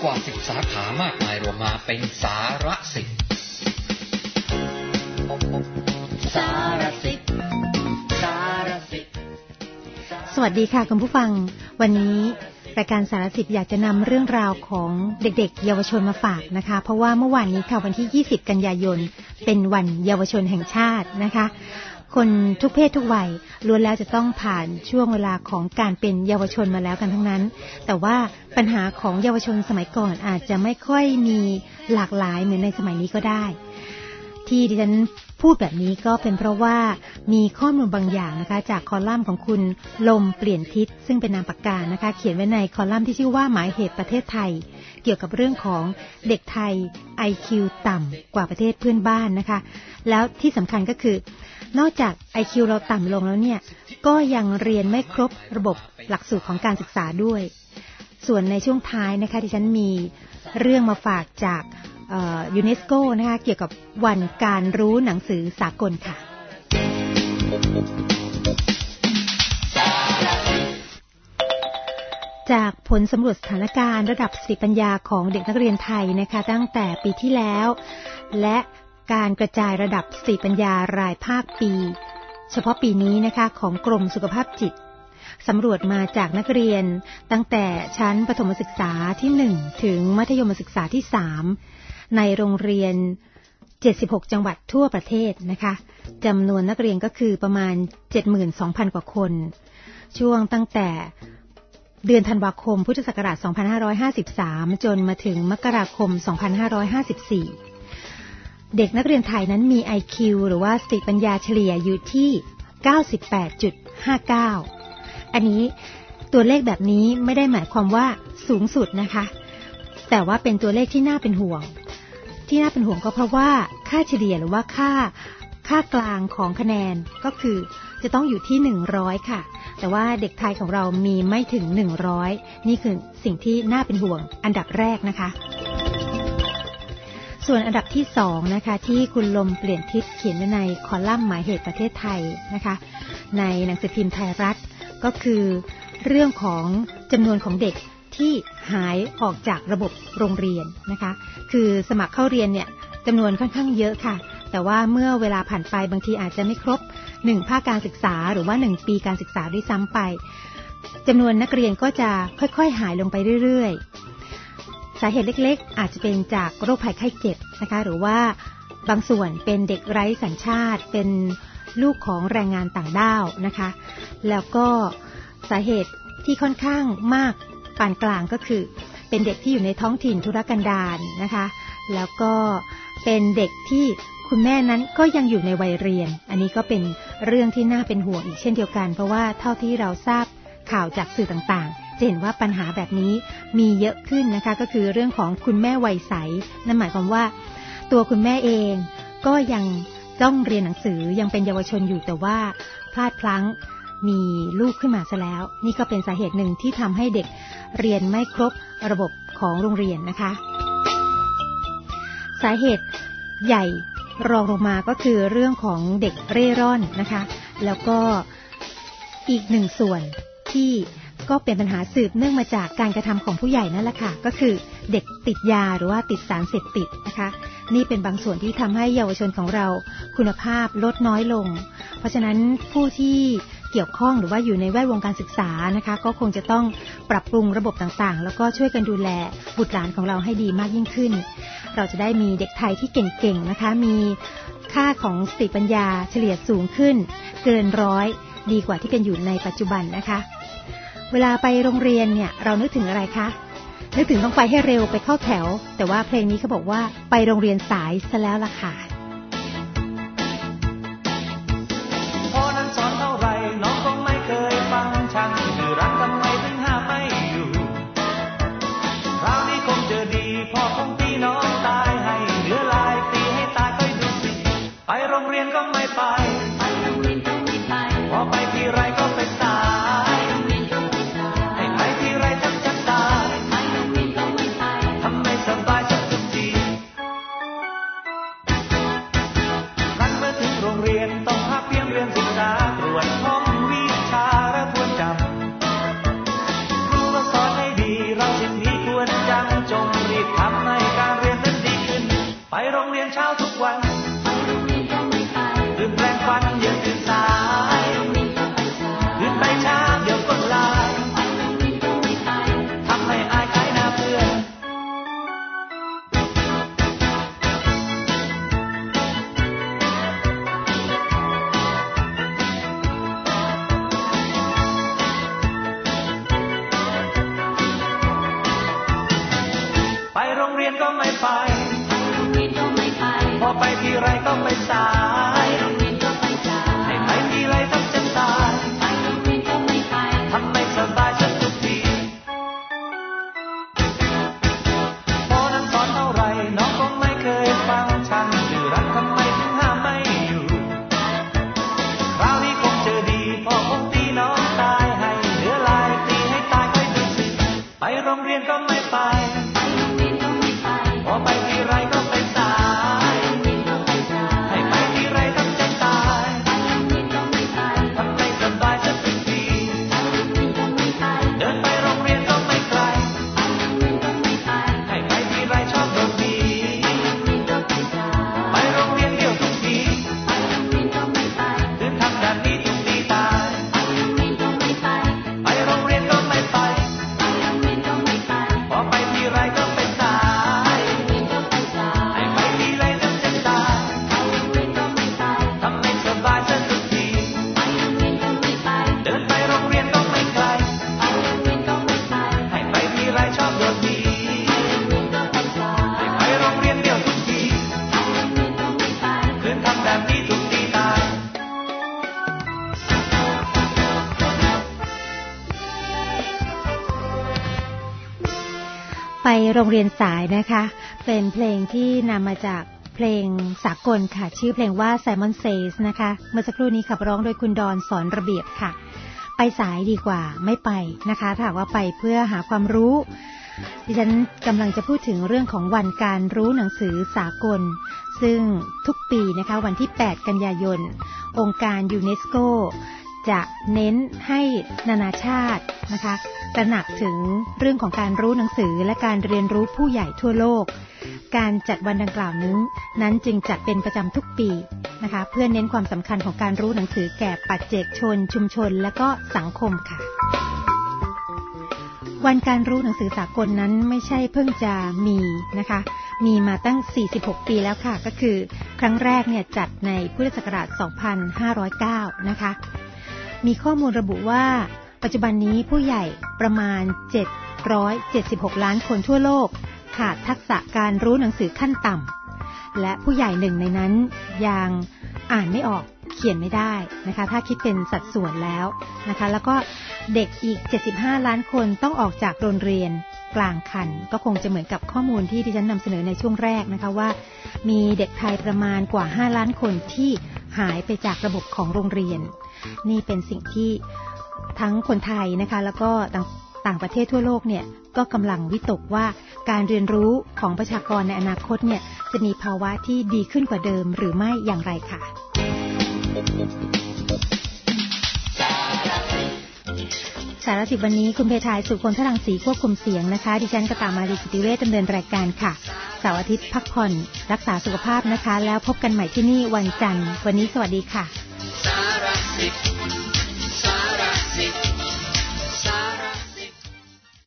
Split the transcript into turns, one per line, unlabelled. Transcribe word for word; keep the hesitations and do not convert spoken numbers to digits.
ว่าสิบสาขามากมายรวมมาเป็นสารสิทธิ์สารสิทธิ์สารสิทธิ์
สวัสดีค่ะคุณผู้ฟังวันนี้รายการสารสิทธิ์อยากจะนำเรื่องราวของเด็กๆเยาวชนมาฝากนะคะเพราะว่าเมื่อวานนี้ค่ะวันที่ยี่สิบกันยายนเป็นวันเยาวชนแห่งชาตินะคะคนทุกเพศทุกวัยล้วนแล้วจะต้องผ่านช่วงเวลาของการเป็นเยาวชนมาแล้วกันทั้งนั้นแต่ว่าปัญหาของเยาวชนสมัยก่อนอาจจะไม่ค่อยมีหลากหลายเหมือนในสมัยนี้ก็ได้ที่ดิฉันพูดแบบนี้ก็เป็นเพราะว่ามีข้อมูลบางอย่างนะคะจากคอลัมน์ของคุณลมเปลี่ยนทิศซึ่งเป็นนามปากกานะคะเขียนไว้ในคอลัมน์ที่ชื่อว่าหมายเหตุประเทศไทยเกี่ยวกับเรื่องของเด็กไทย ไอ คิว ต่ำกว่าประเทศเพื่อนบ้านนะคะแล้วที่สำคัญก็คือนอกจาก ไอ คิว เราต่ำลงแล้วเนี่ยก็ยังเรียนไม่ครบระบบหลักสูตรของการศึกษาด้วยส่วนในช่วงท้ายนะคะที่ฉันมีเรื่องมาฝากจากยูเนสโกนะคะเกี่ยวกับวันการรู้หนังสือสากลค่ะจากผลสำรวจสถานการณ์ระดับสติปัญญาของเด็กนักเรียนไทยนะคะตั้งแต่ปีที่แล้วและการกระจายระดับสติปัญญารายภาคปีเฉพาะปีนี้นะคะของกรมสุขภาพจิตสำรวจมาจากนักเรียนตั้งแต่ชั้นประถมศึกษาที่หนึ่งถึงมัธยมศึกษาที่สามในโรงเรียนเจ็ดสิบหกจังหวัดทั่วประเทศนะคะจำนวนนักเรียนก็คือประมาณ เจ็ดหมื่นสองพัน กว่าคนช่วงตั้งแต่เดือนธันวาคมพุทธศักราชสองพันห้าร้อยห้าสิบสามจนมาถึงมกราคมสองพันห้าร้อยห้าสิบสี่เด็กนักเรียนไทยนั้นมี ไอ คิว หรือว่าสติปัญญาเฉลี่ยอยู่ที่ เก้าสิบแปดจุดห้าเก้า อันนี้ตัวเลขแบบนี้ไม่ได้หมายความว่าสูงสุดนะคะแต่ว่าเป็นตัวเลขที่น่าเป็นห่วงที่น่าเป็นห่วงก็เพราะว่าค่าเฉลี่ยหรือว่าค่าค่ากลางของคะแนนก็คือจะต้องอยู่ที่หนึ่งร้อยค่ะแต่ว่าเด็กไทยของเรามีไม่ถึงหนึ่งร้อยนี่คือสิ่งที่น่าเป็นห่วงอันดับแรกนะคะส่วนอันดับที่สองนะคะที่คุณลมเปลี่ยนทิศเขียนไว้ในคอลัมน์หมายเหตุประเทศไทยนะคะในหนังสือพิมพ์ไทยรัฐก็คือเรื่องของจำนวนของเด็กที่หายออกจากระบบโรงเรียนนะคะคือสมัครเข้าเรียนเนี่ยจำนวนค่อนข้างเยอะค่ะแต่ว่าเมื่อเวลาผ่านไปบางทีอาจจะไม่ครบหนึ่งภาคการศึกษาหรือว่าหนึ่งปีการศึกษาด้วยซ้ำไปจำนวนนักเรียนก็จะค่อยๆหายลงไปเรื่อยๆสาเหตุเล็กๆอาจจะเป็นจากโรคภัยไข้เจ็บนะคะหรือว่าบางส่วนเป็นเด็กไร้สัญชาติเป็นลูกของแรงงานต่างด้าวนะคะแล้วก็สาเหตุที่ค่อนข้างมากปานกลางก็คือเป็นเด็กที่อยู่ในท้องถิ่นทุรกันดารนะคะแล้วก็เป็นเด็กที่คุณแม่นั้นก็ยังอยู่ในวัยเรียนอันนี้ก็เป็นเรื่องที่น่าเป็นห่วงอีกเช่นเดียวกันเพราะว่าเท่าที่เราทราบข่าวจากสื่อต่างๆจะเห็นว่าปัญหาแบบนี้มีเยอะขึ้นนะคะก็คือเรื่องของคุณแม่วัยใสนั่นหมายความว่าตัวคุณแม่เองก็ยังต้องเรียนหนังสือยังเป็นเยาวชนอยู่แต่ว่าพลาดพลั้งมีลูกขึ้นมาซะแล้วนี่ก็เป็นสาเหตุหนึ่งที่ทำให้เด็กเรียนไม่ครบระบบของโรงเรียนนะคะสาเหตุใหญ่รองลงมาก็คือเรื่องของเด็กเร่ร่อนนะคะแล้วก็อีกหนึ่งส่วนที่ก็เป็นปัญหาสืบเนื่องมาจากการกระทำของผู้ใหญ่นั่นแหละค่ะก็คือเด็กติดยาหรือว่าติดสารเสพติดนะคะนี่เป็นบางส่วนที่ทำให้เยาวชนของเราคุณภาพลดน้อยลงเพราะฉะนั้นผู้ที่เกี่ยวข้องหรือว่าอยู่ในแวดวงการศึกษานะคะก็คงจะต้องปรับปรุงระบบต่างๆแล้วก็ช่วยกันดูแลบุตรหลานของเราให้ดีมากยิ่งขึ้นเราจะได้มีเด็กไทยที่เก่งๆนะคะมีค่าของสติปัญญาเฉลี่ยสูงขึ้นเกินร้อยดีกว่าที่เป็นอยู่ในปัจจุบันนะคะเวลาไปโรงเรียนเนี่ยเรานึกถึงอะไรคะนึกถึงต้องไปให้เร็วไปเข้าแถวแต่ว่าเพลงนี้เขาบอกว่าไปโรงเรียนสายซะแล้วล่ะค่ะ
พ่อนั้นสอนเท่าไรน้องก็ไม่เคยฟังช่างดื้อรั้นทำไมถึงห้ามไม่อยู่คราวนี้คงเจอดีพ่อคงตีน้องตายให้เหลือลายตีให้ตายไปดูสิไปโรงเรียนก็ไม่ไปไปโรงเรียนก็ไม่ไปพอไปทีไรก็เป็นสายให้ไปทีไรทั้งจะตายไปโรงเรียนก็ไม่ไปทำไมสบายสักทีก็ไม่ไป
ไปโรงเรียนก็ไม่ไป
พอไปทีไรก็ไปสาย
ไปโรงเรียนก็ไปสาย
ให้ไปทีไรต้องจะตาย
ไปโรงเรียนก็ไม่ไป
ทำไม่สบายสักทุกทีพ่อนั้นสอนเท่าไรน้องคงไม่เคยฟังฉันดื้อรั้นทำไมถึงห้ามไม่อยู่คราวนี้คงเจอดีพ่อคงตีน้องตายให้เหลือลายตีให้ตายค่อยดูสิไปโรงเรียนก็ไม่ไป
ไปโรงเรียนก็ไม่ไป
พอไปทีไรก็ไปสาย
ไปโรงเรียนก็ไปสาย
ให้ไปทีไรต้องจะตาย
ไปโรงเรียนก็ไม่ไป
ทำไม่สบายสักที
ไปโรงเรียนก็ไม่ไป
เดินไปโรงเรียนก็ไม่ไกล
ไปโรงเรียนก็ไม่ไป
ให้ไปทีไรชอบโดนดี
ไปโรงเรียนก็ไปสาย
ไปโรงเรียนเดี่ยวทุกที
ไปโรงเรียนก็ไม่ไป
คืนทำแบบนี้ทุกทีตาย
ไปโรงเรียนก็ไม่ไป
ไปโรงเรียนก็ไม่ไป
ไปโรงเรียนก็ไม่ไป
พอไปทีไรก็ไปสาย
ไปโรงเรียนก็ไปสาย
ให้ไปทีไรต้องจะตาย
ไปโรงเรียนก็ไม่ไป
ทำไม่สบายสักที
ไปโรงเรียนก็ไม่ไป
เดินไปโรงเรียนก็ไม่ไกล
ไปโรงเรียนก็ไม่ไป
ให้ไปทีไรชอบโดนดี
ไปโรงเรียนก็ไปสาย
ให้ไปโรงเรียนเดี่ยวทุกที
ไปโรงเรียนก็ไม่ไป
คืนทำแบบนี้ทุกทีตาย
ไปโรงเรียนสายนะคะเป็นเพลงที่นำมาจากเพลงสากลค่ะชื่อเพลงว่า Simon Says นะคะเมื่อสักครู่นี้ขับร้องโดยคุณดอนสอนระเบียบค่ะไปสายดีกว่าไม่ไปนะคะถ้าหากว่าไปเพื่อหาความรู้ดิฉันกำลังจะพูดถึงเรื่องของวันการรู้หนังสือสากลซึ่งทุกปีนะคะวันที่แปดกันยายนองค์การยูเนสโกจะเน้นให้นานาชาตินะคะตระหนักถึงเรื่องของการรู้หนังสือและการเรียนรู้ผู้ใหญ่ทั่วโลกการจัดวันดังกล่าวนี้นั้นจึงจัดเป็นประจำทุกปีนะคะเพื่อเน้นความสำคัญของการรู้หนังสือแก่ปัจเจกชนชุมชนและก็สังคมค่ะวันการรู้หนังสือสากลนั้นไม่ใช่เพิ่งจะมีนะคะมีมาตั้งสี่สิบหกปีแล้วค่ะก็คือครั้งแรกเนี่ยจัดในพุทธศักราชสองพันห้าร้อยเก้านะคะมีข้อมูลระบุว่าปัจจุบันนี้ผู้ใหญ่ประมาณเจ็ดร้อยเจ็ดสิบหกล้านคนทั่วโลกขาดทักษะการรู้หนังสือขั้นต่ำและผู้ใหญ่หนึ่งในนั้นยังอ่านไม่ออกเขียนไม่ได้นะคะถ้าคิดเป็นสัดส่วนแล้วนะคะแล้วก็เด็กอีกเจ็ดสิบห้าล้านคนต้องออกจากโรงเรียนกลางคันก็คงจะเหมือนกับข้อมูลที่ดิฉันนำเสนอในช่วงแรกนะคะว่ามีเด็กไทยประมาณกว่าห้าล้านคนที่หายไปจากระบบของโรงเรียนนี่เป็นสิ่งที่ทั้งคนไทยนะคะแล้วก็ต่างประเทศทั่วโลกเนี่ยก็กำลังวิตกว่าการเรียนรู้ของประชากรในอนาคตเนี่ยจะมีภาวะที่ดีขึ้นกว่าเดิมหรือไม่อย่างไรค่ะสารสิบวันนี้คุณเพทายสุคนทรังสีควบคุมเสียงนะคะดิฉันกตามาลีกิติเวชดำเนินรายการค่ะเสาร์อาทิตย์พักผ่อนรักษาสุขภาพนะคะแล้วพบกันใหม่ที่นี่วันจันทร์วันนี้สวัสดีค่ะ